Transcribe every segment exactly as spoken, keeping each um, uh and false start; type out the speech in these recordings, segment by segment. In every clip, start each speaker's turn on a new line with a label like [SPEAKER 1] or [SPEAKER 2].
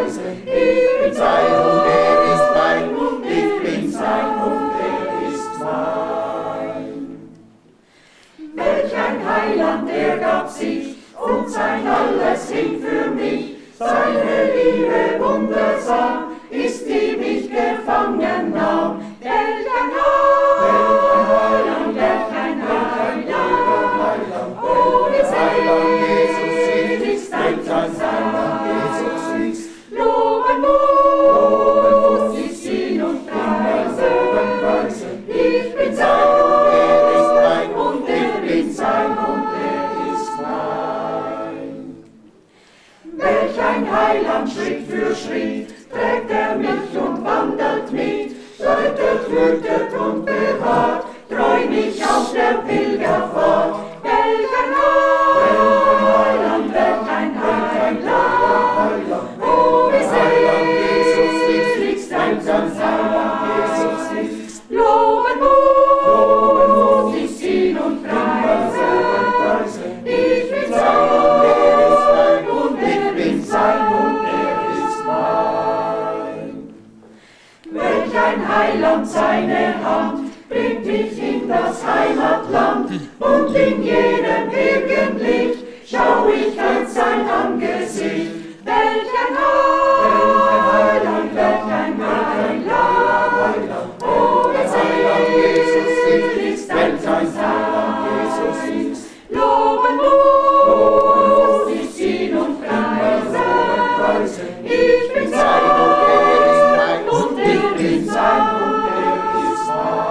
[SPEAKER 1] Preise. Ich bin sein und er ist mein, und ich bin sein und er ist mein. Welch ein Heiland, er gab sich und sein Alles hing für mich. Seine Liebe wundersam ist, die mich gefangen nahm. Welch ein Heiland, welch ein Heiland, oh, wie Heiland Jesus ist, ein Heiland Jesus ist. Loben muss ich ihn und preisen. Ich bin sein und er ist mein, und ich bin sein und er ist mein. Welch ein Heiland, Schritt für Schritt, trägt er mich und wandelt mit, deutet, hütet und bewahrt, treu mich auf der Pilgerfahrt. Welch ein Heiland, welch ein Heiland, oh, wie Heiland Jesus ist, ein ganz Heiland Jesus ist. Loben muss ich ihn und preisen. Ich bin sein und er ist mein, und ich bin sein und er ist mein. Welch ein Heiland, seine Hand bringt mich in das Heimatland, und in jedem Irgendlicht schau ich als sein Angesicht. Welch ein Heiland, welch ein Heiland, oh, wie Heiland Jesus ist, ein sein Heiland Jesus ist. Loben muss ich ihn und preisen. Ich bin sein und er ist mein, und ich bin sein und er ist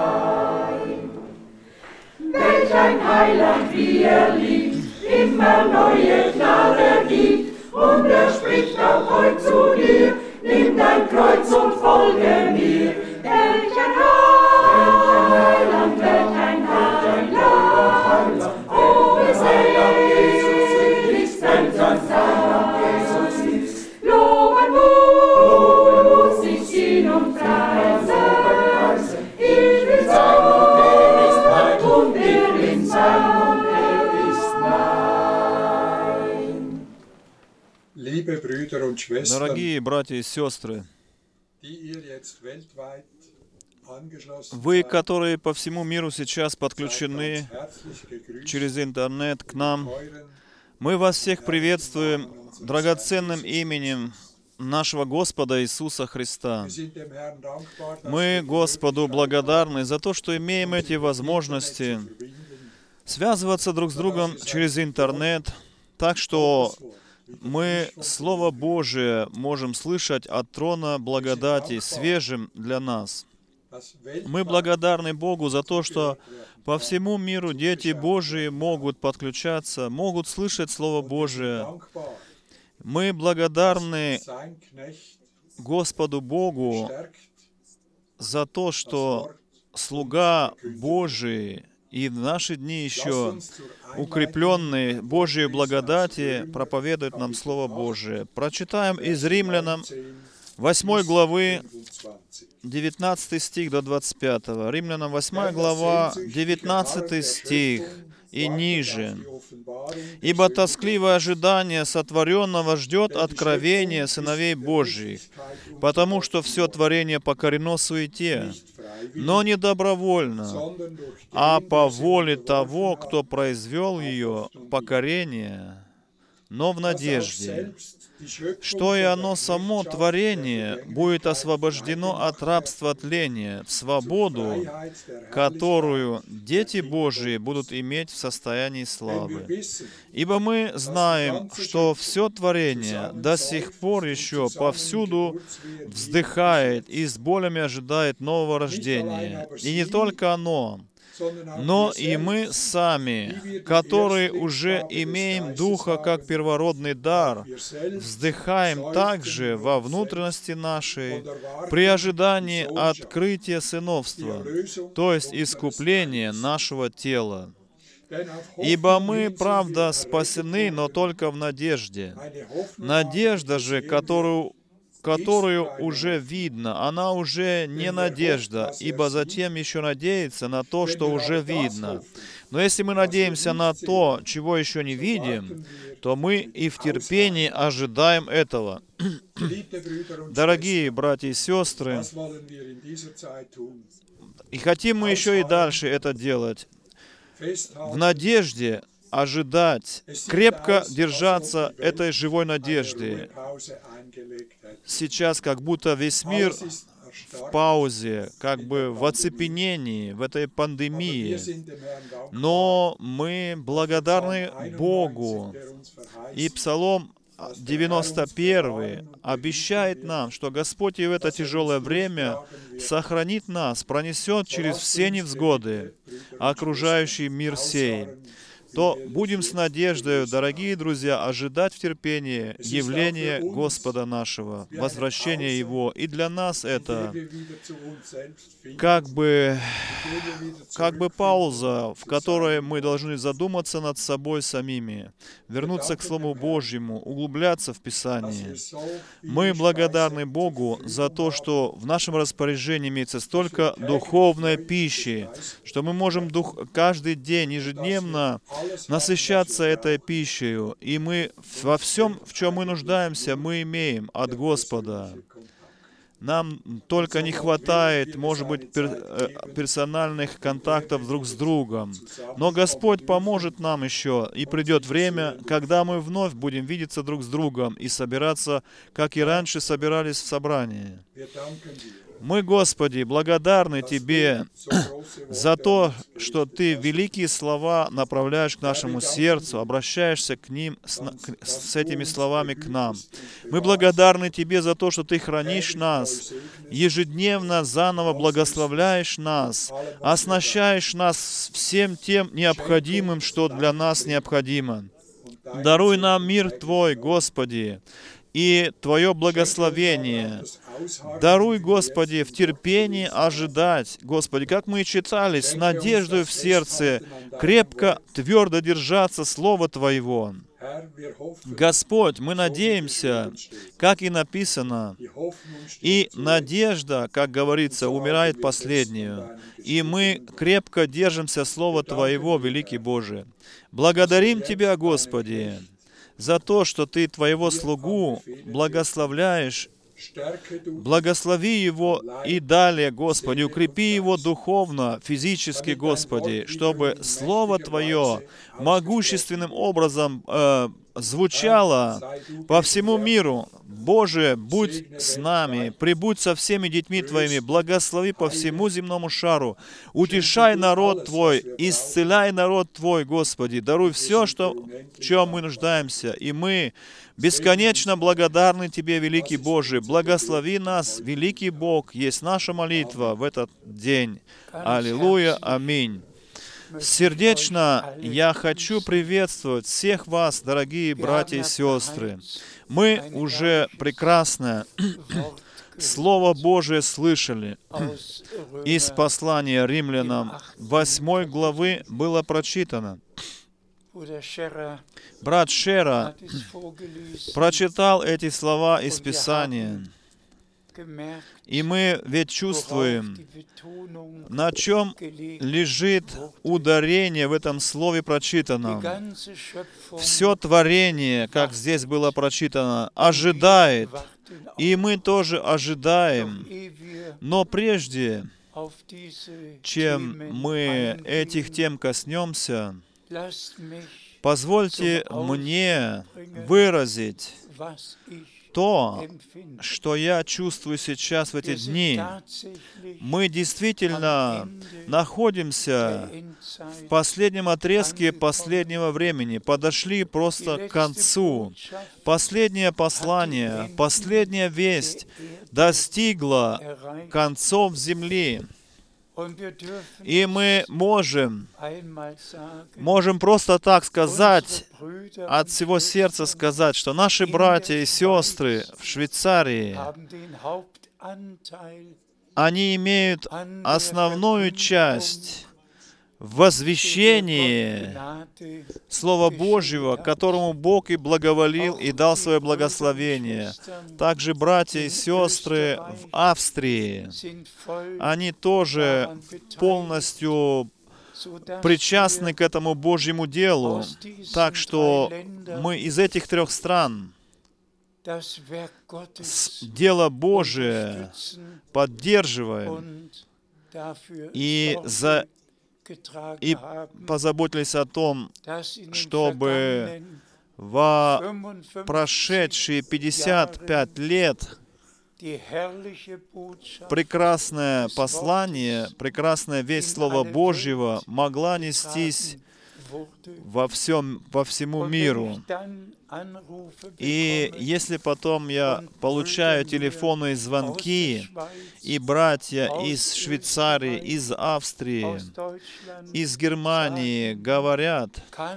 [SPEAKER 1] mein. Welch ein Heiland, wie er liebt, immer neue Gnade gibt, und er spricht auch heut zu dir, nimm dein Kreuz und folge mir. Welch ein Heiland, welch ein Heiland, oh, wie Heiland Jesus ist, ein ganz Heiland Jesus ist. Loben muss ich ihn und preisen. Ich will sein und er ist mein, und er bin sein und er ist mein.
[SPEAKER 2] Liebe Brüder und Schwestern,
[SPEAKER 3] Дорогие братья и сестры,
[SPEAKER 2] die ihr jetzt weltweit angeschlossen
[SPEAKER 3] вы,
[SPEAKER 2] seid,
[SPEAKER 3] которые по всему миру сейчас
[SPEAKER 2] seid
[SPEAKER 3] подключены
[SPEAKER 2] ganz herzlich gegrüßt
[SPEAKER 3] через интернет к нам,
[SPEAKER 2] euren
[SPEAKER 3] мы вас всех приветствуем драгоценным именем нашего Господа Иисуса Христа.
[SPEAKER 2] Wir sind dem Herrn dankbar, dass
[SPEAKER 3] Мы
[SPEAKER 2] wir die
[SPEAKER 3] Господу
[SPEAKER 2] Möglichkeit
[SPEAKER 3] благодарны за то, что имеем эти возможности
[SPEAKER 2] haben, verbinden,
[SPEAKER 3] связываться друг с другом через интернет, так что мы Слово Божие можем слышать от трона благодати свежим для нас.
[SPEAKER 2] dass
[SPEAKER 3] Мы
[SPEAKER 2] weltweit
[SPEAKER 3] благодарны Богу за то, что по всему миру дети Божии могут подключаться, могут слышать Слово Божие.
[SPEAKER 2] dankbar,
[SPEAKER 3] Мы благодарны
[SPEAKER 2] sein Knecht
[SPEAKER 3] Господу Богу
[SPEAKER 2] stärkt
[SPEAKER 3] за то, что слуга Божий и в наши дни еще укрепленный Божьей благодати проповедует нам Слово Божие. Прочитаем из Римлянам восьмой главы девятнадцатый стих до двадцать пятого. Римлянам восьмая глава девятнадцатый стих и ниже. «Ибо тоскливое ожидание сотворенного ждет откровения сыновей Божьих, потому что все творение покорено суете, но не добровольно, а по воле того, кто произвел ее покорение, но в надежде, что и оно само творение будет освобождено от рабства тления в свободу, которую дети Божии будут иметь в состоянии славы. Ибо мы знаем, что все творение до сих пор еще повсюду вздыхает и с болями ожидает нового рождения. И не только оно, но и мы сами, которые уже имеем Духа как первородный дар, вздыхаем также во внутренности нашей при ожидании открытия сыновства, то есть искупления нашего тела. Ибо мы, правда, спасены, но только в надежде. Надежда же, которую которую уже видно, она уже не надежда, ибо затем еще надеется на то, что уже видно. Но если мы надеемся на то, чего еще не видим, то мы и в терпении ожидаем этого. Дорогие братья и сестры, и хотим мы еще и дальше это делать, в надежде ожидать, крепко держаться этой живой надежды. Сейчас как будто весь мир в паузе, как бы в оцепенении, в этой пандемии. Но мы благодарны Богу. И Псалом девяносто первый обещает нам, что Господь и в это тяжелое время сохранит нас, пронесет через все невзгоды, окружающий мир сей. То будем с надеждой, дорогие друзья, ожидать в терпении явления Господа нашего, возвращения Его. И для нас это как бы, как бы пауза, в которой мы должны задуматься над собой самими, вернуться к Слову Божьему, углубляться в Писание. Мы благодарны Богу за то, что в нашем распоряжении имеется столько духовной пищи, что мы можем дух... каждый день, ежедневно насыщаться этой пищей, и мы во всем, в чем мы нуждаемся, мы имеем от Господа. Нам только не хватает, может быть, пер, персональных контактов друг с другом. Но Господь поможет нам еще, и придет время, когда мы вновь будем видеться друг с другом и собираться, как и раньше собирались в собрании. Мы, Господи, благодарны Тебе за то, что Ты великие слова направляешь к нашему сердцу, обращаешься к ним с, с этими словами к нам. Мы благодарны Тебе за то, что Ты хранишь нас, ежедневно заново благословляешь нас, оснащаешь нас всем тем необходимым, что для нас необходимо. Даруй нам мир Твой, Господи, и Твое благословение. Даруй, Господи, в терпении ожидать, Господи, как мы и читали, с надеждой в сердце, крепко, твердо держаться Слова Твоего. Господь, мы надеемся, как и написано, и надежда, как говорится, умирает последнюю, и мы крепко держимся Слова Твоего, великий Боже. Благодарим Тебя, Господи, за то, что Ты Твоего слугу благословляешь. Благослови его и далее, Господи, укрепи его духовно, физически, Господи, чтобы Слово Твое могущественным образом э, звучало по всему миру. Боже, будь с нами, прибудь со всеми детьми Твоими, благослови по всему земному шару, утешай народ Твой, исцеляй народ Твой, Господи, даруй все, что, в чем мы нуждаемся, и мы бесконечно благодарны Тебе, великий Боже. Благослови нас, великий Бог, есть наша молитва в этот день. Аллилуйя, аминь. Сердечно я хочу приветствовать всех вас, дорогие братья и сестры. Мы уже прекрасно Слово Божие слышали. Из послания римлянам восьмой главы было прочитано. Брат Шера прочитал эти слова из Писания. И мы ведь чувствуем, на чем лежит ударение в этом слове прочитанном. Все творение, как здесь было прочитано, ожидает, и мы тоже ожидаем. Но прежде, чем мы этих тем коснемся, позвольте мне выразить то, что я чувствую сейчас в эти дни. Мы действительно находимся в последнем отрезке последнего времени, подошли просто к концу. Последнее послание, последняя весть достигла концов земли. И мы можем, можем просто так сказать, от всего сердца сказать, что наши братья и сестры в Швейцарии, они имеют основную часть в возвещении Слова Божьего, которому Бог и благоволил, и дал свое благословение. Также братья и сестры в Австрии, они тоже полностью причастны к этому Божьему делу. Так что мы из этих трех стран дело Божие поддерживаем и, за, и позаботились о том, чтобы во прошедшие пятьдесят пять лет прекрасное послание, прекрасная весть Слова Божьего могла нестись во всем, по всему миру. И если потом я получаю телефонные звонки, и братья из Швейцарии, из Австрии, из Германии говорят: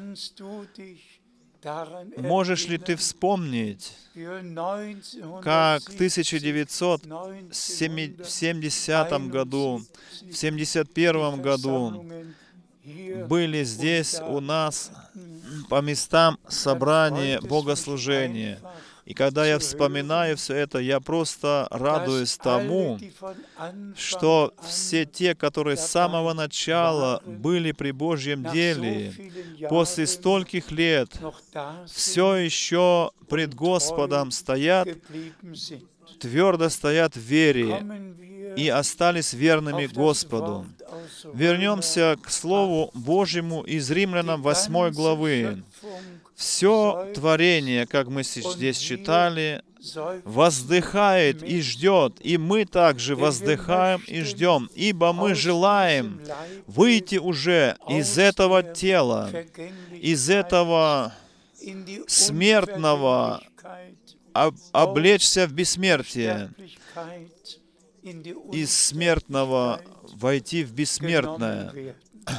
[SPEAKER 3] можешь ли ты вспомнить, как в тысяча девятьсот семидесятом году, в семьдесят первом году были здесь у нас по местам собрания богослужения. И когда я вспоминаю все это, я просто радуюсь тому, что все те, которые с самого начала были при Божьем деле, после стольких лет все еще пред Господом стоят, твердо стоят в вере и остались верными Господу. Вернемся к Слову Божьему из Римлянам восьмой главы. Все творение, как мы здесь читали, воздыхает и ждет, и мы также воздыхаем и ждем, ибо мы желаем выйти уже из этого тела, из этого смертного, облечься в бессмертие, из смертного войти в бессмертное.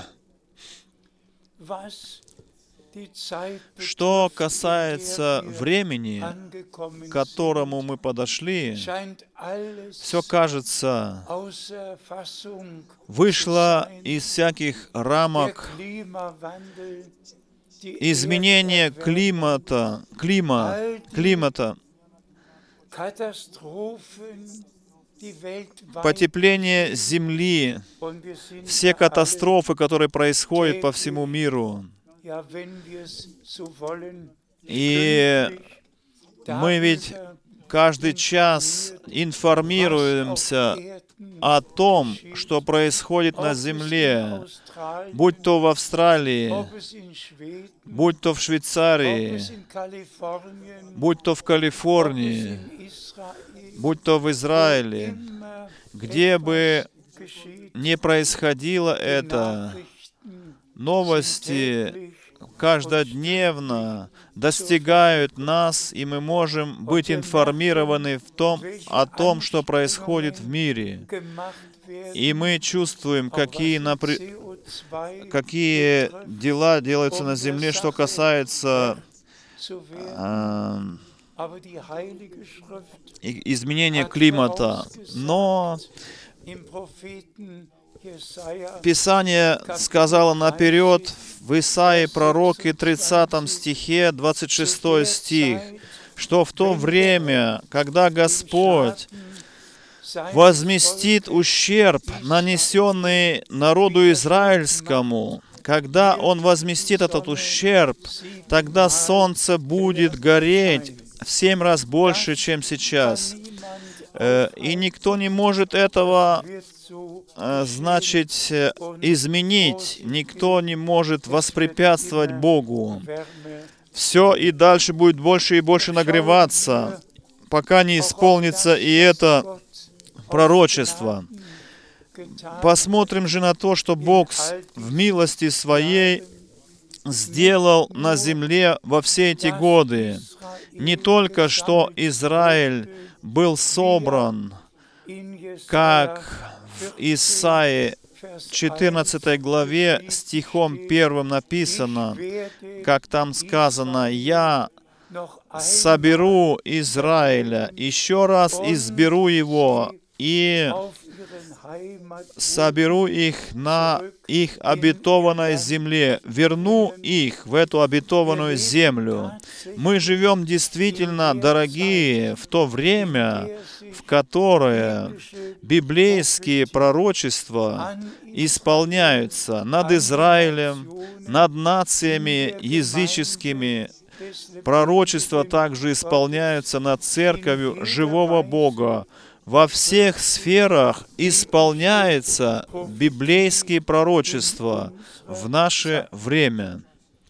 [SPEAKER 3] Что касается времени, к которому мы подошли, все, кажется, вышло из всяких рамок. Изменение климата, клима, климата, потепление Земли, все катастрофы, которые происходят по всему миру. И мы ведь каждый час информируемся о том, что происходит на Земле, будь то в Австралии, будь то в Швейцарии, будь то в Калифорнии, будь то в Израиле, где бы ни происходило это, новости каждодневно достигают нас, и мы можем быть информированы в том, о том, что происходит в мире. И мы чувствуем, какие, напри... какие дела делаются на земле, что касается э, изменения климата. Но Писание сказало наперед в Исаии пророке тридцатом стихе, двадцать шестой стих, что в то время, когда Господь возместит ущерб, нанесенный народу израильскому, когда Он возместит этот ущерб, тогда солнце будет гореть в семь раз больше, чем сейчас. И никто не может этого, значит, изменить. Никто не может воспрепятствовать Богу. Все и дальше будет больше и больше нагреваться, пока не исполнится и это пророчество. Посмотрим же на то, что Бог в милости Своей сделал на земле во все эти годы. Не только что Израиль был собран, как в Исаии четырнадцатой главе стихом первым написано, как там сказано: «Я соберу Израиля, еще раз изберу его, и соберу их на их обетованной земле, верну их в эту обетованную землю. Мы живем действительно, дорогие, в то время, в которое библейские пророчества исполняются над Израилем, над нациями языческими. Пророчества также исполняются над церковью живого Бога. Во всех сферах исполняются библейские пророчества в наше время.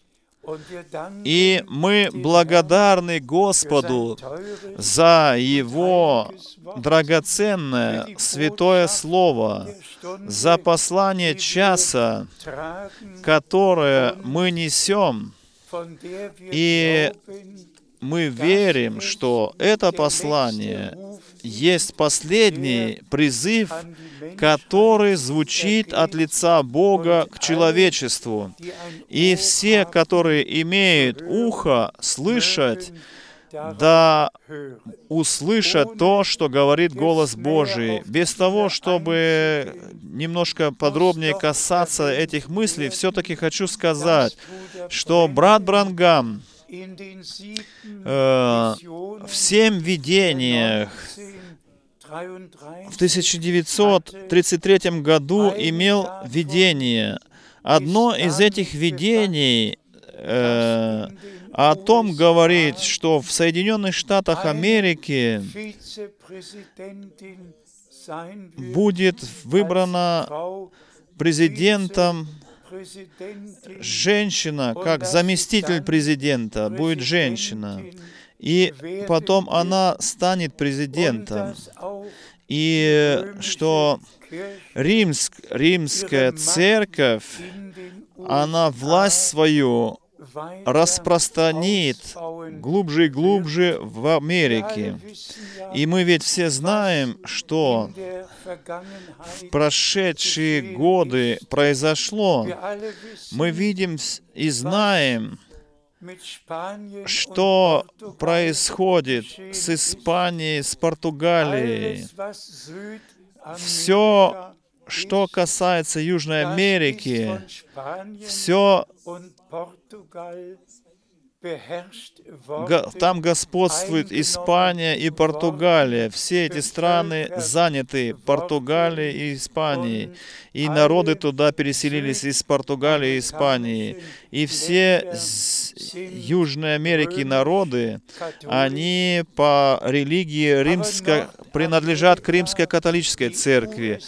[SPEAKER 3] И мы благодарны Господу за Его драгоценное святое Слово, за послание часа, которое мы несем. И мы верим, что это послание есть последний призыв, который звучит от лица Бога к человечеству. И все, которые имеют ухо слышать, да услышат то, что говорит голос Божий. Без того, чтобы немножко подробнее касаться этих мыслей, все-таки хочу сказать, что брат Бранхам э, в семь видениях в тысяча девятьсот тридцать третьем году имел видение. Одно из этих видений э, о том говорит, что в Соединенных Штатах Америки будет выбрана президентом женщина, как заместитель президента, будет женщина. И потом она станет президентом. И что Римск, римская церковь, она власть свою распространит глубже и глубже в Америке. И мы ведь все знаем, что в прошедшие годы произошло. Мы видим и знаем, что происходит с Испанией, с Португалией. Все, что касается Южной Америки, все там господствует Испания и Португалия. Все эти страны заняты Португалией и Испанией. И народы туда переселились из Португалии и Испании. И все Южной Америки народы, они по религии римско, принадлежат к римской католической церкви.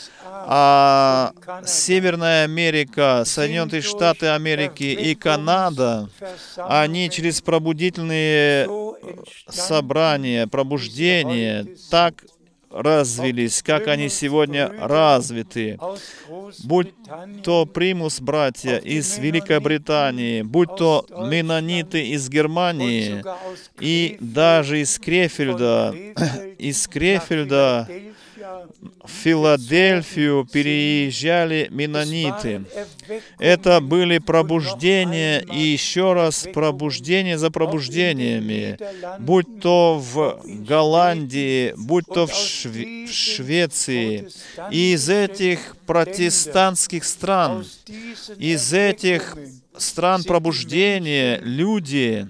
[SPEAKER 3] А Северная Америка, Соединенные Штаты Америки и Канада, они через пробудительные собрания, пробуждения так развились, как они сегодня развиты. Будь то примус братья из Великобритании, будь то менониты из Германии, и даже из Крефельда, из Крефельда в Филадельфию переезжали менониты. Это были пробуждения и еще раз пробуждения за пробуждениями. Будь то в Голландии, будь то в, Шве- в Швеции. И из этих протестантских стран, из этих стран пробуждения люди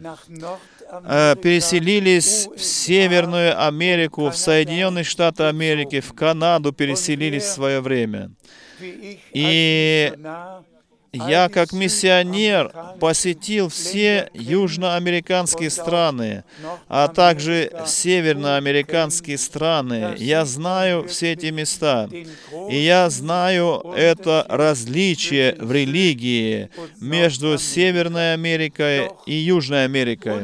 [SPEAKER 3] переселились в Северную Америку, в Соединенные Штаты Америки, в Канаду переселились в свое время. И я, как миссионер, посетил все южноамериканские страны, а также северноамериканские страны. Я знаю все эти места. И я знаю это различие в религии между Северной Америкой и Южной Америкой.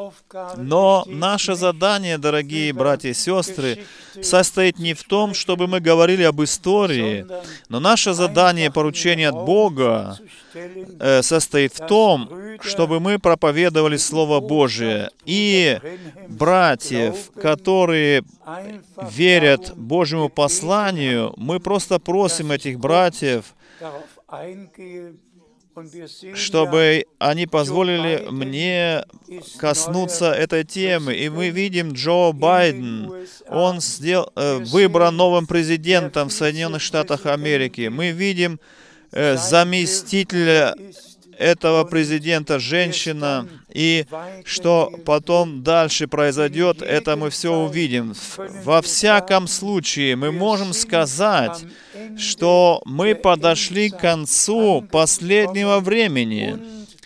[SPEAKER 3] Но наше задание, дорогие братья и сестры, состоит не в том, чтобы мы говорили об истории, но наше задание, поручение от Бога, э, состоит в том, чтобы мы проповедовали Слово Божие. И братьев, которые верят Божьему посланию, мы просто просим этих братьев чтобы они позволили мне коснуться этой темы. И мы видим, Джо Байден, он сделал, э, выбран новым президентом в Соединенных Штатах Америки. Мы видим э, заместителя этого президента, женщина, и что потом дальше произойдет, это мы все увидим. Во всяком случае, мы можем сказать, что мы подошли к концу последнего времени,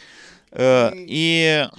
[SPEAKER 3] и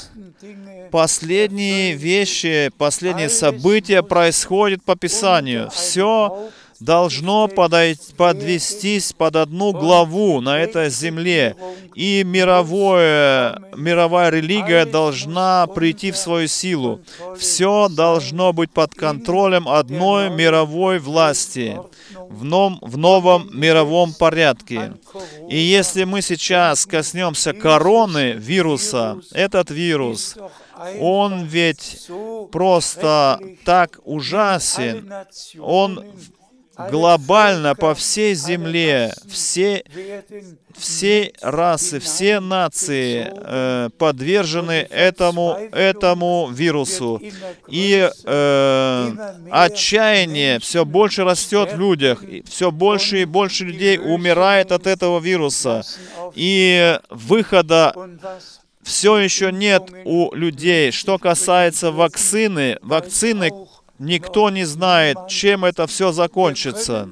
[SPEAKER 3] последние вещи, последние события происходят по Писанию. Все должно подойти, подвестись под одну главу на этой земле, и мировое, мировая религия должна прийти в свою силу. Все должно быть под контролем одной мировой власти в, ном, в новом мировом порядке. И если мы сейчас коснемся короны вируса, этот вирус, он ведь просто так ужасен, он глобально по всей земле, все, все расы, все нации э, подвержены этому, этому вирусу. И э, отчаяние все больше растет в людях, и все больше и больше людей умирает от этого вируса. И выхода все еще нет у людей. Что касается вакцины, вакцины никто не знает, чем это все закончится.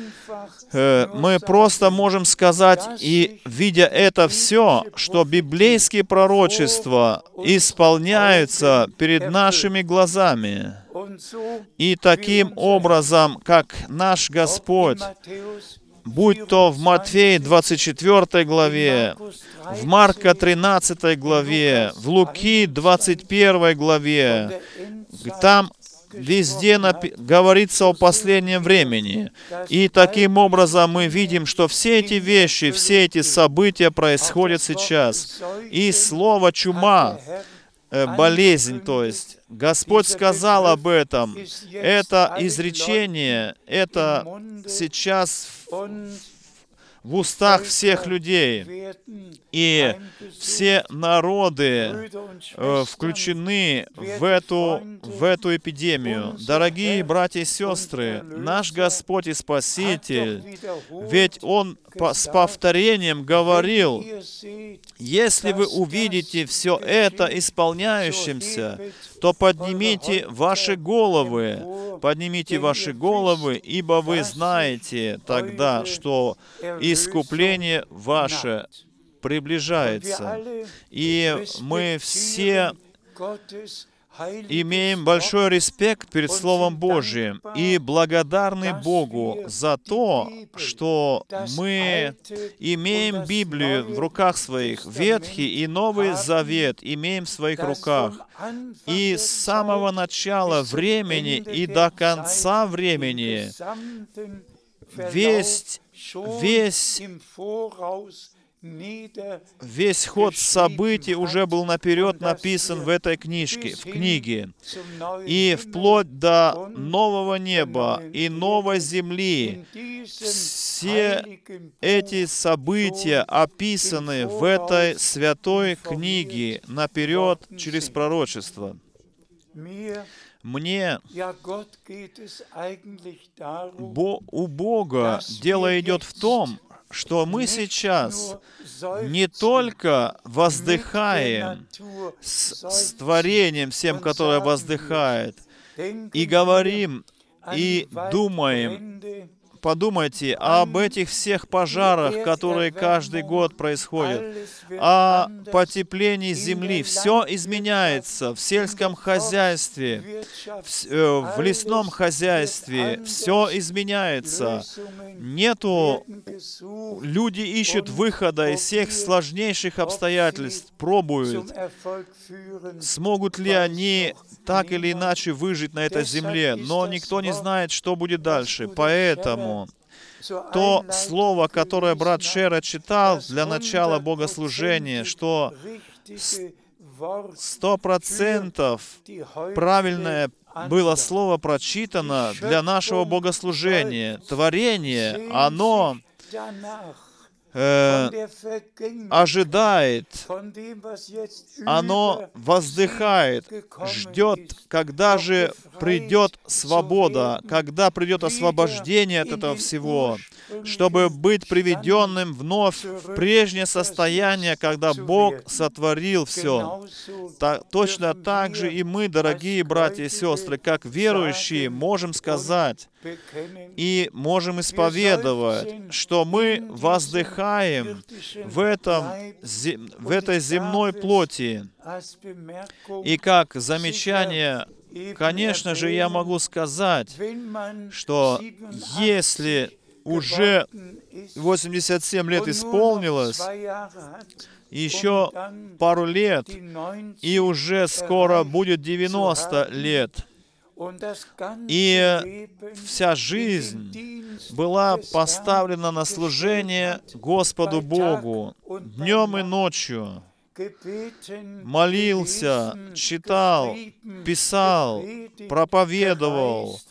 [SPEAKER 3] Мы просто можем сказать, и видя это все, что библейские пророчества исполняются перед нашими глазами. И таким образом, как наш Господь, будь то в Матфея двадцать четвёртой главе, в Марка тринадцатой главе, в Луки двадцать первой главе, там везде напи- говорится о последнем времени. И таким образом мы видим, что все эти вещи, все эти события происходят сейчас. И слово «чума», э, болезнь, то есть, Господь сказал об этом. Это изречение, это сейчас в, в устах всех людей. И все народы э, включены в эту, в эту эпидемию. Дорогие братья и сестры, наш Господь и Спаситель, ведь Он по, с повторением говорил, если вы увидите все это исполняющимся, то поднимите ваши головы, поднимите ваши головы, ибо вы знаете тогда, что искупление ваше приближается. И мы все имеем большой респект перед Словом Божьим и благодарны Богу за то, что мы имеем Библию в руках своих, Ветхий и Новый Завет имеем в своих руках. И с самого начала времени и до конца времени весь, весь Весь ход событий уже был наперед написан в этой книжке, в книге. И вплоть до нового неба и новой земли, все эти события описаны в этой святой книге наперед через пророчество. Мне, Бо, у Бога дело идет в том, что мы сейчас не только воздыхаем с, с творением всем, которое воздыхает, и говорим, и думаем, подумайте об этих всех пожарах, которые каждый год происходят, о потеплении земли. Все изменяется в сельском хозяйстве, в, в лесном хозяйстве. Все изменяется. Нету... Люди ищут выхода из всех сложнейших обстоятельств, пробуют, смогут ли они так или иначе выжить на этой земле, но никто не знает, что будет дальше. Поэтому то слово, которое брат Шера читал для начала богослужения, что сто процентов правильное было слово прочитано для нашего богослужения. Творение, оно э, ожидает, оно воздыхает, ждет, когда же придет свобода, когда придет освобождение от этого всего, чтобы быть приведенным вновь в прежнее состояние, когда Бог сотворил все. Так, точно так же и мы, дорогие братья и сестры, как верующие, можем сказать и можем исповедовать, что мы воздыхаем в, этом, в этой земной плоти. И как замечание, конечно же, я могу сказать, что если уже восемьдесят семь лет исполнилось, еще пару лет, и уже скоро будет девяносто лет, и вся жизнь была поставлена на служение Господу Богу днем и ночью. Молился, читал, писал, проповедовал,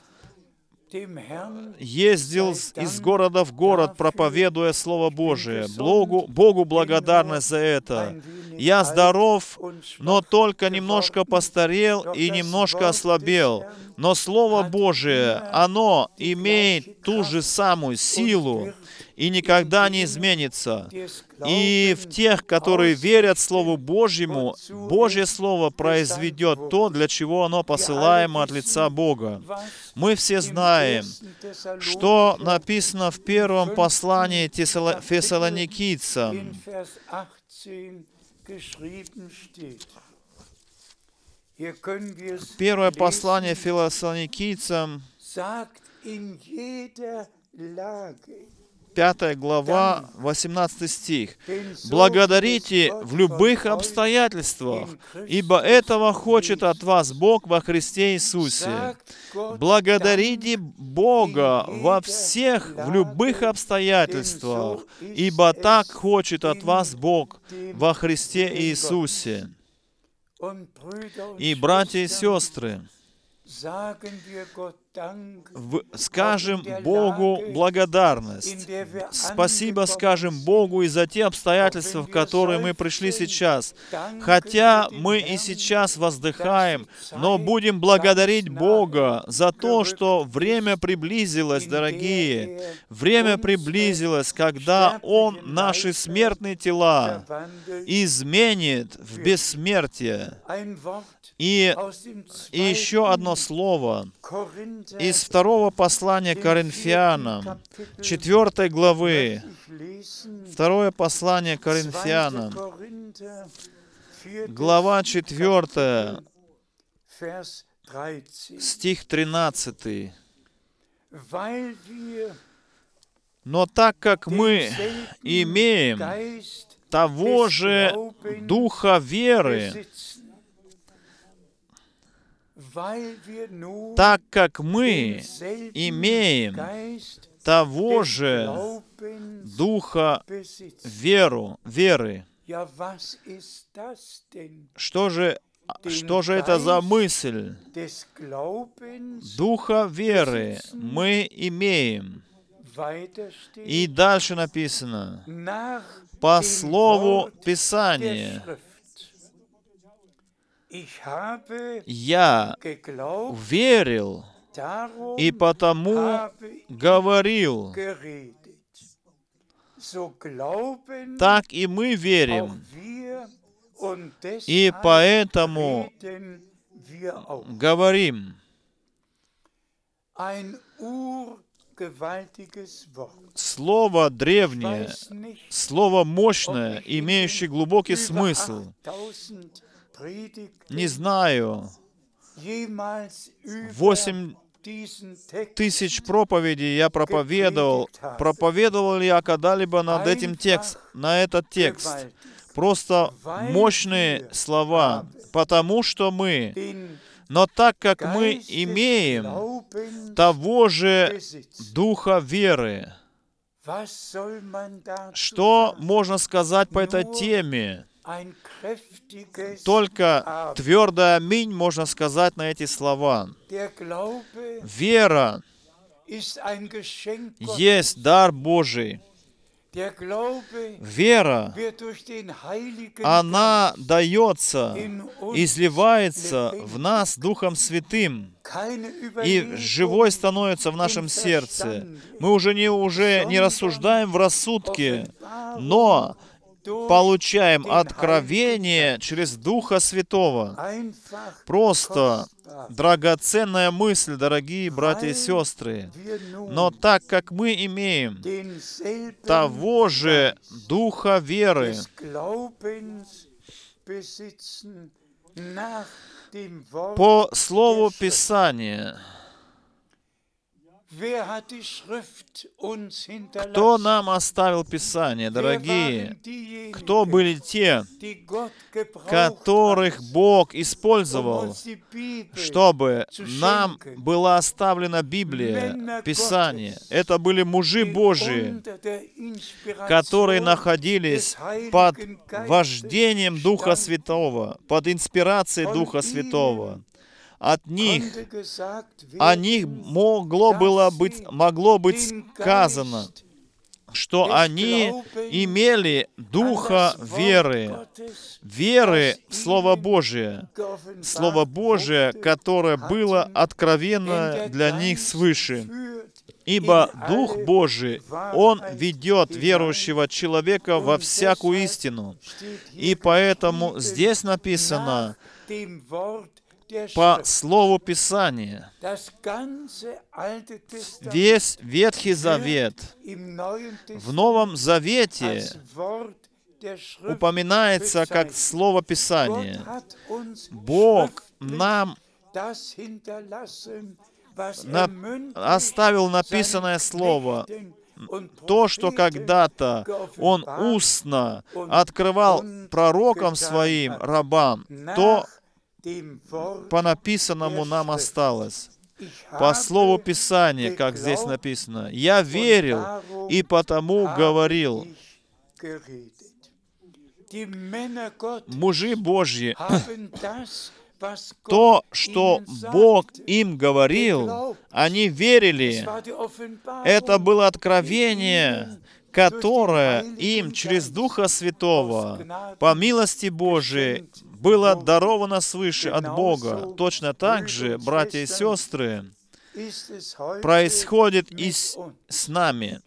[SPEAKER 3] ездил из города в город, проповедуя Слово Божие. Богу, Богу благодарность за это. Я здоров, но только немножко постарел и немножко ослабел. Но Слово Божие, оно имеет ту же самую силу и никогда не изменится. И в тех, которые верят Слову Божьему, Божье Слово произведет то, для чего оно посылаемо от лица Бога. Мы все знаем, что написано в первом послании Фессалоникийцам. Первое послание Фессалоникийцам, пятая глава, восемнадцатый стих. «Благодарите в любых обстоятельствах, ибо этого хочет от вас Бог во Христе Иисусе». Благодарите Бога во всех, в любых обстоятельствах, ибо так хочет от вас Бог во Христе Иисусе. И, братья и сестры, скажем Богу благодарность. Спасибо скажем Богу и за те обстоятельства, в которые мы пришли сейчас. Хотя мы и сейчас воздыхаем, но будем благодарить Бога за то, что время приблизилось, дорогие. Время приблизилось, когда Он наши смертные тела изменит в бессмертие. И, и еще одно слово из второго послания Коринфянам, четвёртой главы. Второе послание Коринфянам, глава четвёртая, стих тринадцатый. «Но так как мы имеем того же духа веры, так как мы имеем того же духа веру, веры». Что же, что же это за мысль? Духа веры мы имеем. И дальше написано: по слову Писания. Я верил и потому говорил. Так и мы верим, и поэтому говорим. Слово древнее, слово мощное, имеющее глубокий смысл. Не знаю, восемь тысяч проповедей я проповедовал. Проповедовал ли я когда-либо над этим текст, на этот текст? Просто мощные слова, потому что мы. Но так как мы имеем того же духа веры, что можно сказать по этой теме? Только твердое аминь можно сказать на эти слова. Вера есть дар Божий. Вера, она дается, изливается в нас Духом Святым, и живой становится в нашем сердце. Мы уже не, уже не рассуждаем в рассудке, но получаем откровение через Духа Святого. Просто драгоценная мысль, дорогие братья и сестры. Но так как мы имеем того же Духа веры, по Слову Писания, кто нам оставил Писание, дорогие? Кто были те, которых Бог использовал, чтобы нам была оставлена Библия, Писание? Это были мужи Божии, которые находились под вождением Духа Святого, под инспирацией Духа Святого. От них, о них могло, было быть, могло быть сказано, что они имели духа веры, веры в Слово Божие, Слово Божие, которое было откровенно для них свыше. Ибо Дух Божий, Он ведет верующего человека во всякую истину. И поэтому здесь написано, по Слову Писания, весь Ветхий Завет в Новом Завете упоминается как Слово Писания. Бог нам на, оставил написанное Слово, то, что когда-то Он устно открывал пророкам Своим, рабам, то по написанному нам осталось. По Слову Писания, как здесь написано. «Я верил, и потому говорил». Мужи Божьи, то, что Бог им говорил, они верили. Это было откровение, которое им через Духа Святого, по милости Божией, было даровано свыше от Бога. Точно так же, братья и сестры, происходит и с, с нами.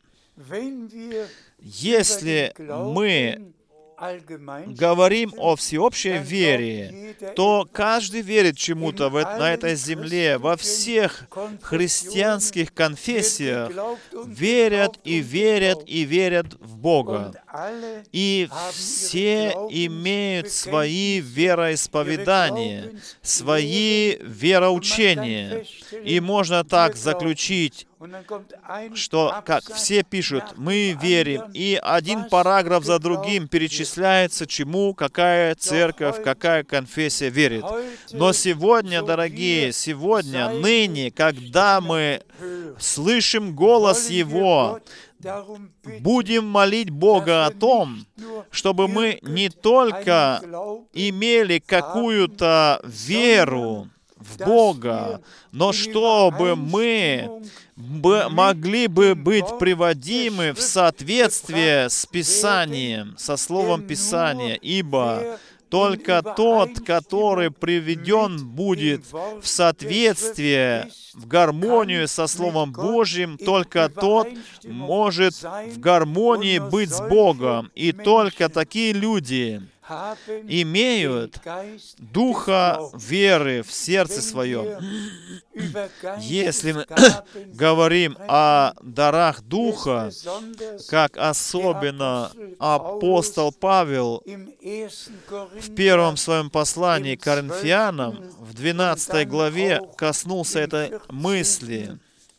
[SPEAKER 3] Если мы говорим о всеобщей вере, то каждый верит чему-то на этой земле, во всех христианских конфессиях верят и верят и верят в Бога. И все имеют свои вероисповедания, свои вероучения. И можно так заключить, что, как все пишут, мы верим, и один параграф за другим перечисляется, чему какая церковь, какая конфессия верит. Но сегодня, дорогие, сегодня, ныне, когда мы слышим голос Его, будем молить Бога о том, чтобы мы не только имели какую-то веру в Бога, но чтобы мы могли бы быть приводимы в соответствие с Писанием, со Словом Писания, ибо только тот, который приведен будет в соответствие, в гармонию со Словом Божьим, только тот может в гармонии быть с Богом. И только такие люди имеют духа веры в сердце своем. Если мы говорим о дарах духа, как особенно апостол Павел в первом своем послании к Коринфянам, в двенадцатой главе коснулся этой мысли.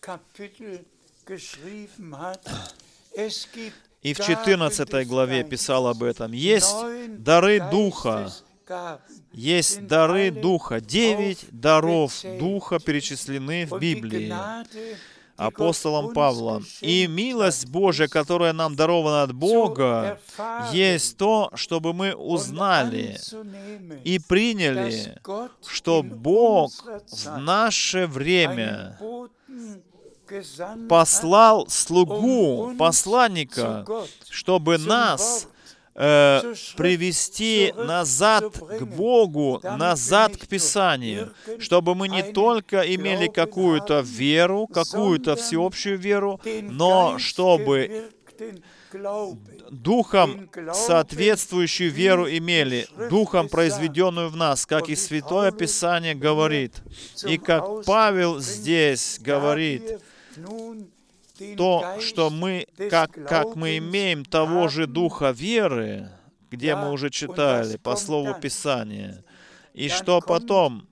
[SPEAKER 3] И в четырнадцатой главе писал об этом. Есть дары Духа. Есть дары Духа. Девять даров Духа перечислены в Библии апостолом Павлом. И милость Божия, которая нам дарована от Бога, есть то, чтобы мы узнали и приняли, что Бог в наше время послал слугу, посланника, чтобы нас э, привести назад к Богу, назад к Писанию, чтобы мы не только имели какую-то веру, какую-то всеобщую веру, но чтобы Духом соответствующую веру имели, Духом произведенную в нас, как и Святое Писание говорит. И как Павел здесь говорит, то, что мы, как, как мы имеем того же Духа веры, где мы уже читали, по Слову Писания, и что потом,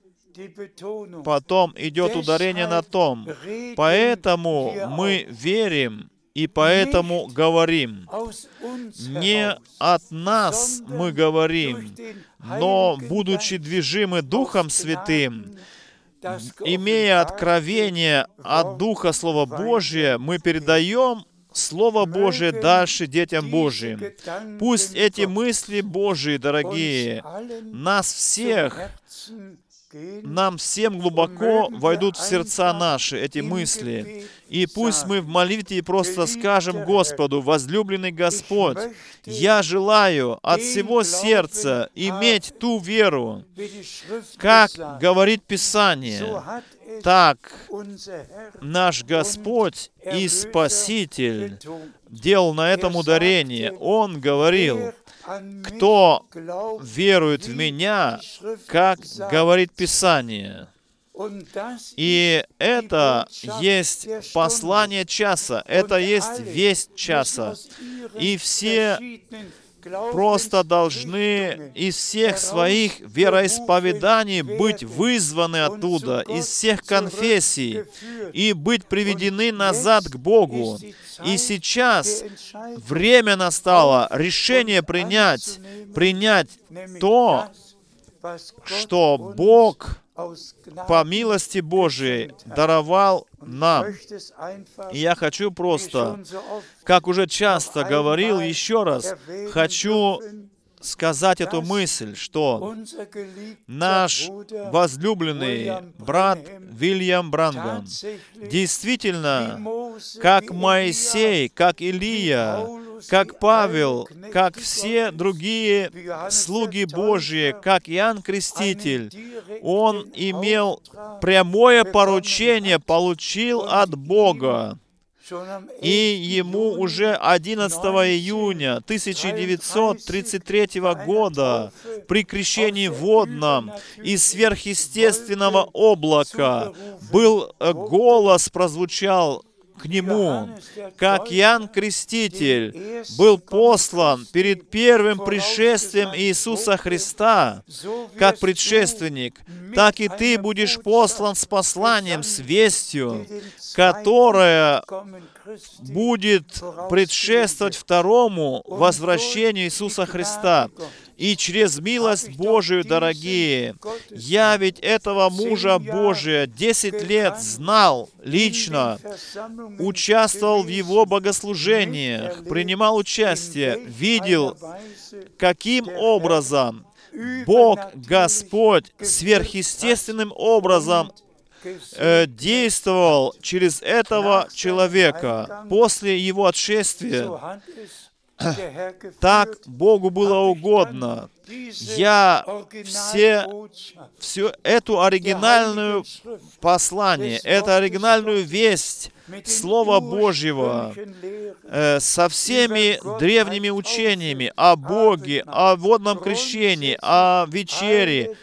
[SPEAKER 3] потом идет ударение на том, поэтому мы верим, и поэтому говорим. Не от нас мы говорим, но, будучи движимы Духом Святым, имея откровение от Духа Слова Божия, мы передаем Слово Божие дальше детям Божьим. Пусть эти мысли Божьи, дорогие, нас всех, нам всем глубоко войдут в сердца наши, эти мысли. И пусть мы в молитве просто скажем Господу: возлюбленный Господь, я желаю от всего сердца иметь ту веру, как говорит Писание. Так наш Господь и Спаситель делал на этом ударение. Он говорил: кто верует в Меня, как говорит Писание. И это есть послание часа, это есть весть часа. И все просто должны из всех своих вероисповеданий быть вызваны оттуда, из всех конфессий, и быть приведены назад к Богу. И сейчас время настало решение принять, принять то, что Бог по милости Божией даровал нам. И я хочу просто, как уже часто говорил, еще раз, хочу сказать эту мысль, что наш возлюбленный брат Вильям Бранхам действительно, как Моисей, как Илия, как Павел, как все другие слуги Божьи, как Иоанн Креститель, он имел прямое поручение, получил от Бога. И ему уже одиннадцатого июня тысяча девятьсот тридцать третьего года при крещении водном из сверхъестественного облака был голос, прозвучал к нему, как Иоанн Креститель был послан перед первым пришествием Иисуса Христа, как предшественник, так и ты будешь послан с посланием, с вестью, которая будет предшествовать второму возвращению Иисуса Христа. И через милость Божию, дорогие, я ведь этого мужа Божия десять лет знал лично, участвовал в его богослужениях, принимал участие, видел, каким образом Бог, Господь, сверхъестественным образом э, действовал через этого человека после его отшествия. Так Богу было угодно. Я все, всю эту оригинальную послание, эту оригинальную весть Слова Божьего э, со всеми древними учениями о Боге, о водном крещении, о вечере,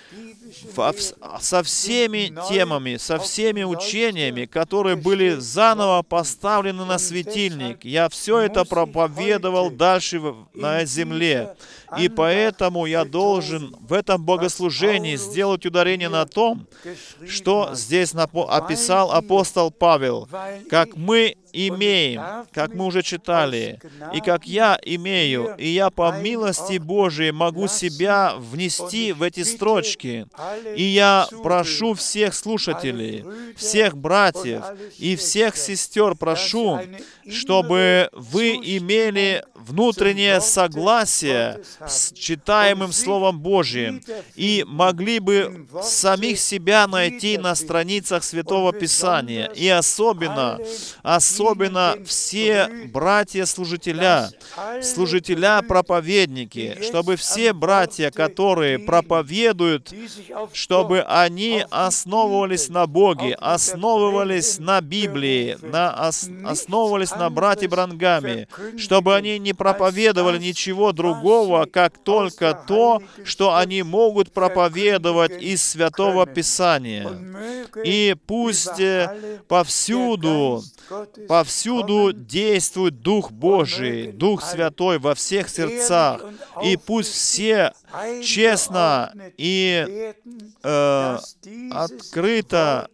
[SPEAKER 3] со всеми темами, со всеми учениями, которые были заново поставлены на светильник. Я все это проповедовал дальше на земле. И поэтому я должен в этом богослужении сделать ударение на том, что здесь описал апостол Павел, как мы имеем, как мы уже читали, и как я имею, и я по милости Божией могу себя внести в эти строчки. И я прошу всех слушателей, всех братьев и всех сестер, прошу, чтобы вы имели внутреннее согласие с читаемым Словом Божьим и могли бы самих себя найти на страницах Святого Писания. И особенно, особенно все братья-служителя, служителя-проповедники, чтобы все братья, которые проповедуют, чтобы они основывались на Боге, основывались на Библии, на ос, основывались на брате Бранхаме, чтобы они не проповедовали ничего другого, как только то, что они могут проповедовать из Святого Писания. И пусть повсюду, повсюду действует Дух Божий, Дух Святой во всех сердцах, и пусть все честно и э, открыто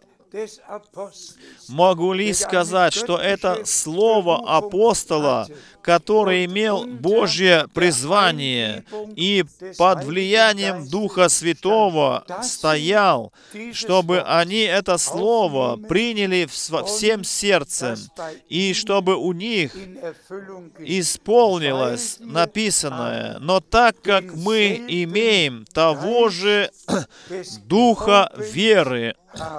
[SPEAKER 3] могу ли сказать, что это слово апостола, который имел Божье призвание и под влиянием Духа Святого стоял, чтобы они это слово приняли всем сердцем, и чтобы у них исполнилось написанное. Но так как мы имеем того же Духа веры,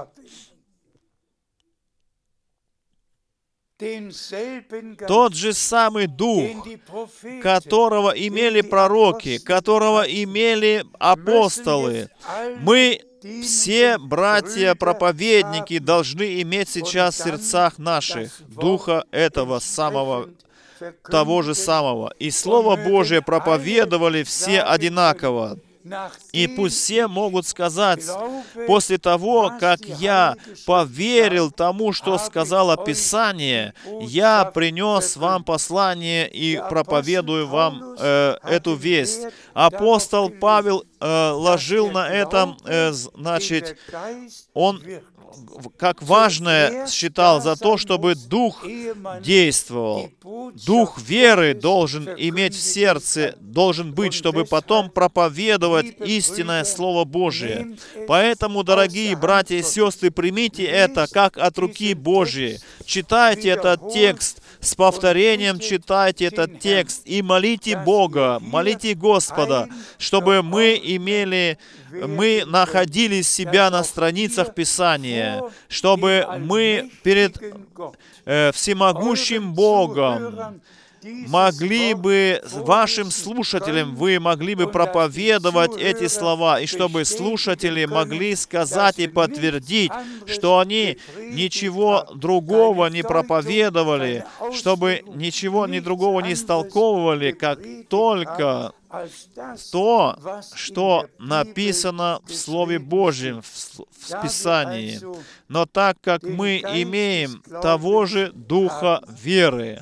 [SPEAKER 3] тот же самый Дух, которого имели пророки, которого имели апостолы, мы, все братья-проповедники, должны иметь сейчас в сердцах наших Духа этого самого, того же самого. И Слово Божие проповедовали все одинаково. И пусть все могут сказать, после того, как я поверил тому, что сказало Писание, я принес вам послание и проповедую вам э, эту весть. Апостол Павел э, ложил на этом, э, значит, он как важное считал за то, чтобы Дух действовал. Дух веры должен иметь в сердце, должен быть, чтобы потом проповедовать истинное Слово Божие. Поэтому, дорогие братья и сестры, примите это как от руки Божьей. Читайте этот текст, с повторением читайте этот текст и молите Бога, молите Господа, чтобы мы имели, мы находили себя на страницах Писания, чтобы мы перед э, всемогущим Богом могли бы, вашим слушателям, вы могли бы проповедовать эти слова, и чтобы слушатели могли сказать и подтвердить, что они ничего другого не проповедовали, чтобы ничего ни другого не истолковывали, как только то, что написано в Слове Божьем, в Писании. Но так как мы имеем того же Духа веры,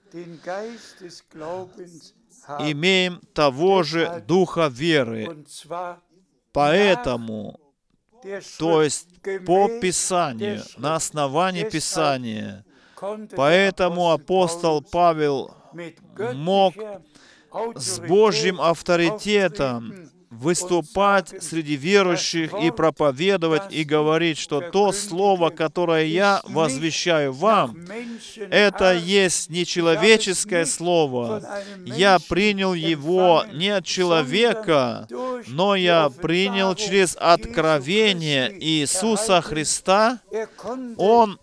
[SPEAKER 3] имеем того же Духа веры. Поэтому, то есть по Писанию, на основании Писания, поэтому апостол Павел мог с Божьим авторитетом выступать среди верующих и проповедовать и говорить, что то слово, которое я возвещаю вам, это есть не человеческое слово. Я принял его не от человека, но я принял через откровение Иисуса Христа. Он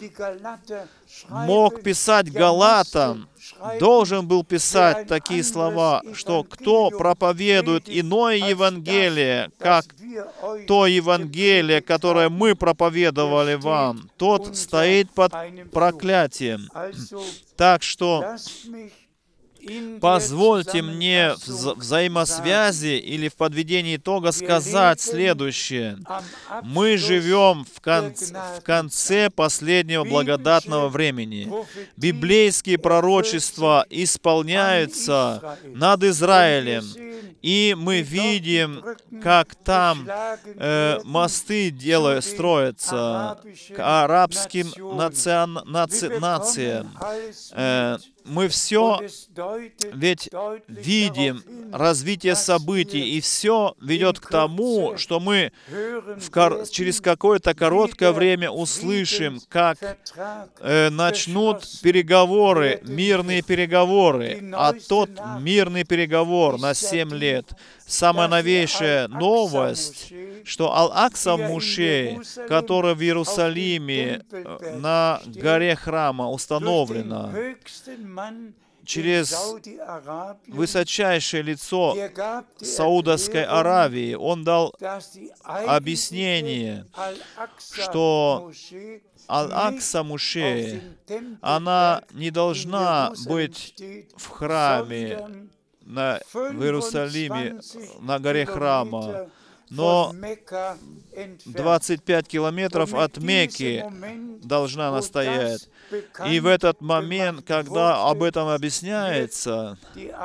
[SPEAKER 3] мог писать Галатам, должен был писать такие слова, что кто проповедует иное Евангелие, как то Евангелие, которое мы проповедовали вам, тот стоит под проклятием. Так что позвольте мне в вза взаимосвязи или в подведении итога сказать следующее. Мы живем в, кон в конце последнего благодатного времени. Библейские пророчества исполняются над Израилем. И мы видим, как там э, мосты делают, строятся к арабским национ, наци, нациям. Э, мы все ведь видим, развитие событий, и все ведет к тому, что мы в кор- через какое-то короткое время услышим, как э, начнут переговоры, мирные переговоры, а тот мирный переговор на семь лет. Самая новейшая новость, что Аль-Акса Мушей, который в Иерусалиме на горе храма установлена, через высочайшее лицо Саудовской Аравии, он дал объяснение, что Аль-Акса Мушей, она не должна быть в храме, на, в Иерусалиме, на горе храма, но двадцать пять километров от Мекки должна она стоять. И в этот момент, когда об этом объясняется,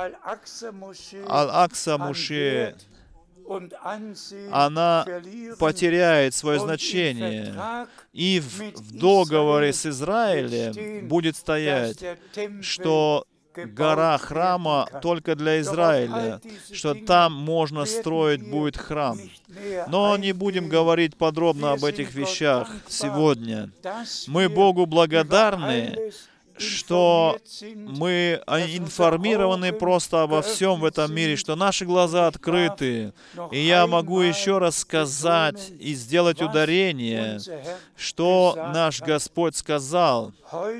[SPEAKER 3] Аль-Акса Мушей, она потеряет свое значение. И в, в договоре с Израилем будет стоять, что гора храма только для Израиля, что там можно строить будет храм. Но не будем говорить подробно об этих вещах сегодня. Мы Богу благодарны, что мы информированы просто обо всем в этом мире, что наши глаза открыты. И я могу еще раз сказать и сделать ударение, что наш Господь сказал: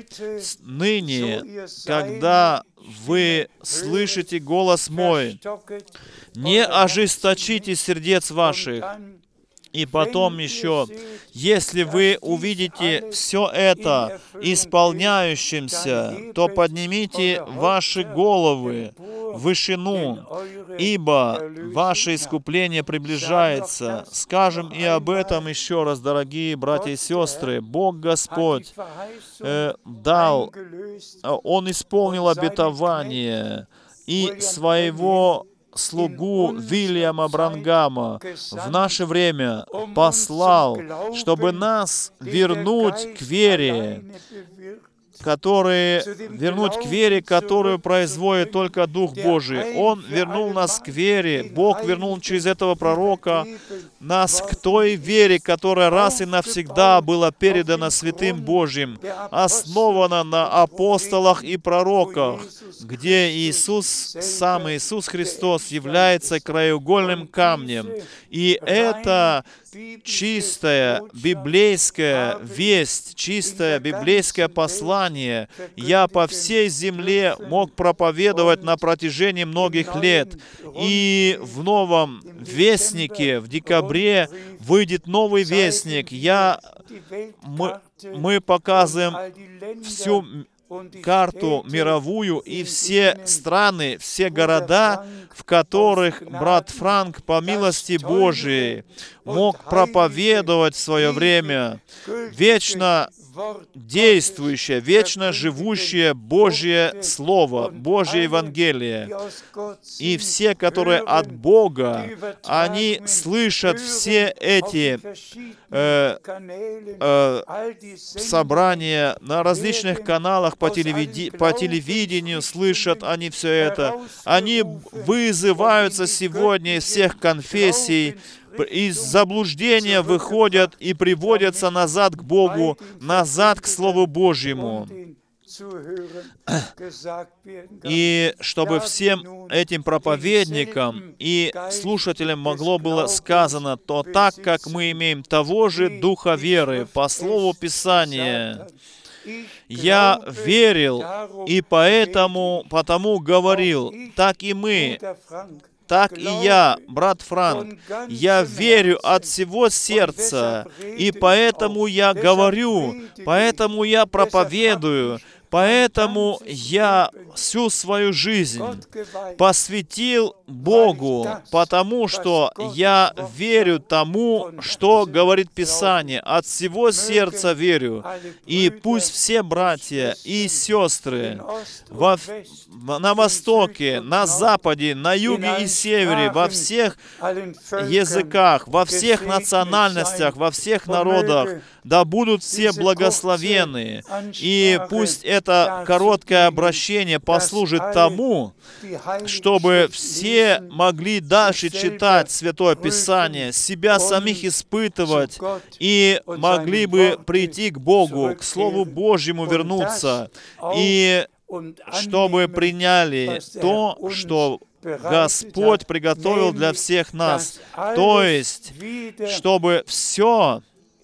[SPEAKER 3] «Ныне, когда вы слышите голос мой, не ожесточите сердец ваших». И потом еще, если вы увидите все это исполняющимся, то поднимите ваши головы в вышину, ибо ваше искупление приближается. Скажем и об этом еще раз, дорогие братья и сестры. Бог Господь э, дал, Он исполнил обетование и своего слугу Вильяма Бранхама в наше время послал, чтобы нас вернуть к вере, которые, вернуть к вере, которую производит только Дух Божий. Он вернул нас к вере, Бог вернул через этого пророка нас к той вере, которая раз и навсегда была передана Святым Божьим, основана на апостолах и пророках, где Иисус, сам Иисус Христос, является краеугольным камнем. И это чистая библейская весть, чистое библейское послание я по всей земле мог проповедовать на протяжении многих лет. И в новом вестнике, в декабре, выйдет новый вестник. Я, мы, мы показываем всю карту мировую и все страны, все города, в которых брат Франк, по милости Божией, мог проповедовать в свое время вечно действующее, вечно живущее Божье Слово, Божье Евангелие. И все, которые от Бога, они слышат все эти э, э, собрания на различных каналах по, телевиди по телевидению, слышат они все это. Они вызываются сегодня из всех конфессий, из заблуждения выходят и приводятся назад к Богу, назад к Слову Божьему. И чтобы всем этим проповедникам и слушателям могло было сказано, то так как мы имеем того же Духа веры по Слову Писания, я верил и поэтому, потому говорил, так и мы, так и я, брат Франк, я верю от всего сердца, и поэтому я говорю, поэтому я проповедую, поэтому я всю свою жизнь посвятил Богу, потому что я верю тому, что говорит Писание, от всего сердца верю. И пусть все братья и сестры во, на востоке, на западе, на юге и севере, во всех языках, во всех национальностях, во всех народах да будут все благословены. И пусть это короткое обращение послужит тому, чтобы все могли дальше читать Святое Писание, себя самих испытывать, и могли бы прийти к Богу, к Слову Божьему вернуться, и чтобы приняли то, что Господь приготовил для всех нас. То есть, чтобы все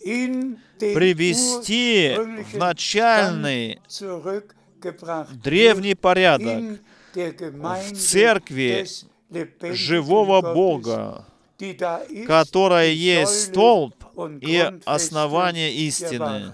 [SPEAKER 3] привести в начальный древний порядок, в церкви живого Бога, которая есть столб и основание истины.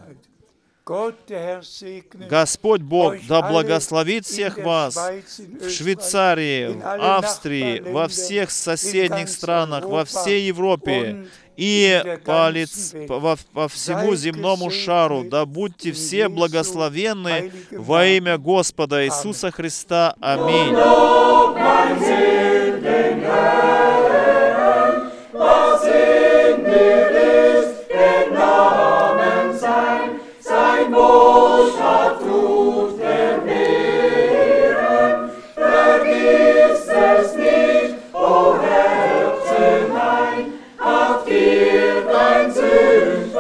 [SPEAKER 3] Господь Бог да благословит всех вас в Швейцарии, в Австрии, во всех соседних странах, во всей Европе и по, лиц, по, по всему земному шару. Да будьте все благословенны во имя Господа Иисуса Христа. Аминь.
[SPEAKER 1] Wohltat tut vermehren, vergiss es nicht, o Herzenlein, habt ihr dein Sünd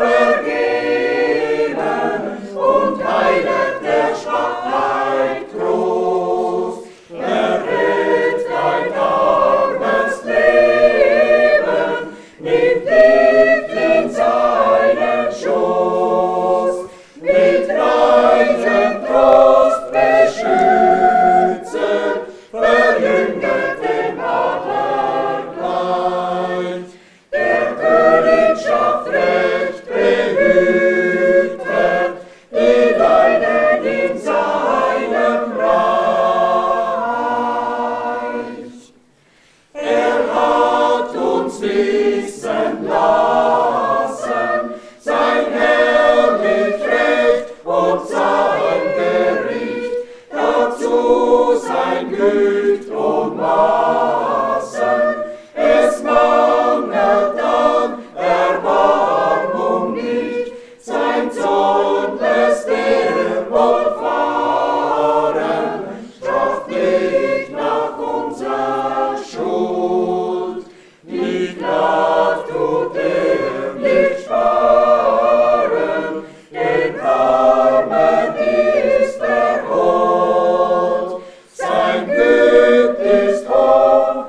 [SPEAKER 1] vergeben und heilet der Schwachheit Trost, errett dein armes Leben, nimm dich in seinen Schoß. Mit reichem Trost beschützen, verjünget den Adlerkleid. Der Königschaft Recht behütet, die Deinen in seinem Reich. Er hat uns wissen lassen, sein herrlich Recht und sein Gericht, dazu sein Güt und Maßen. Es mangelt an Erbarmung nicht, sein Zorn lässt er wohlfahren, straft nicht nach unserer Schuld. Die Gnade tut er nicht sparen, den Armen ist er hold. Sein Güt ist hoch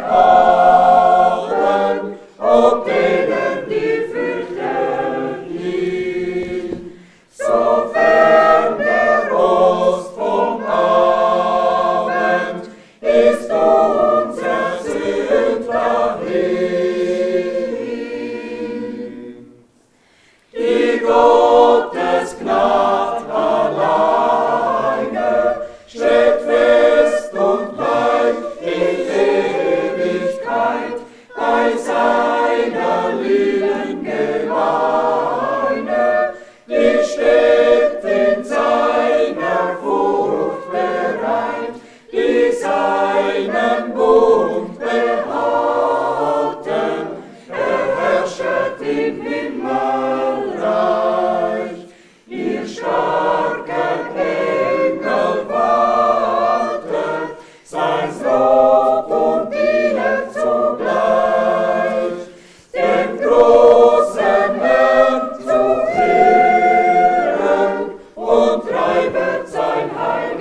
[SPEAKER 1] erhaben, ob denen, die fürchten ihn. Sofern der Ost vom Abend ist unser Sünd dahin. Die Gottes Gnade alleine steht fest und bleibt in Ewigkeit bei seiner lieben Gemeinde, die steht in seiner Furcht bereit, die seinen Bund behalten, er herrschet im Himmelreich. Ihr starken Engel wartet, sein Lob und dienet zugleich, den großen Herrn zu ehren und treibet sein Heil